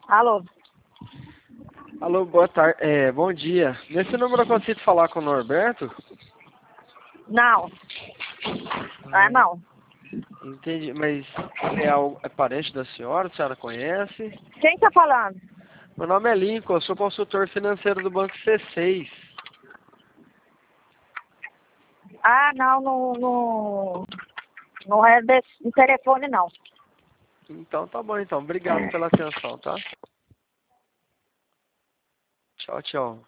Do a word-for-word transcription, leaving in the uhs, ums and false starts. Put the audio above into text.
Alô? Alô, boa tarde. É, bom dia. Nesse número eu consigo falar com o Norberto? Não. Ah, não. Entendi, mas ele é, al- é parente da senhora? A senhora conhece? Quem tá falando? Meu nome é Lincoln, eu sou consultor financeiro do Banco C seis. Ah, não, não, não, não é desse telefone, não. Então tá bom, então. Obrigado pela atenção, tá? Tchau, tchau.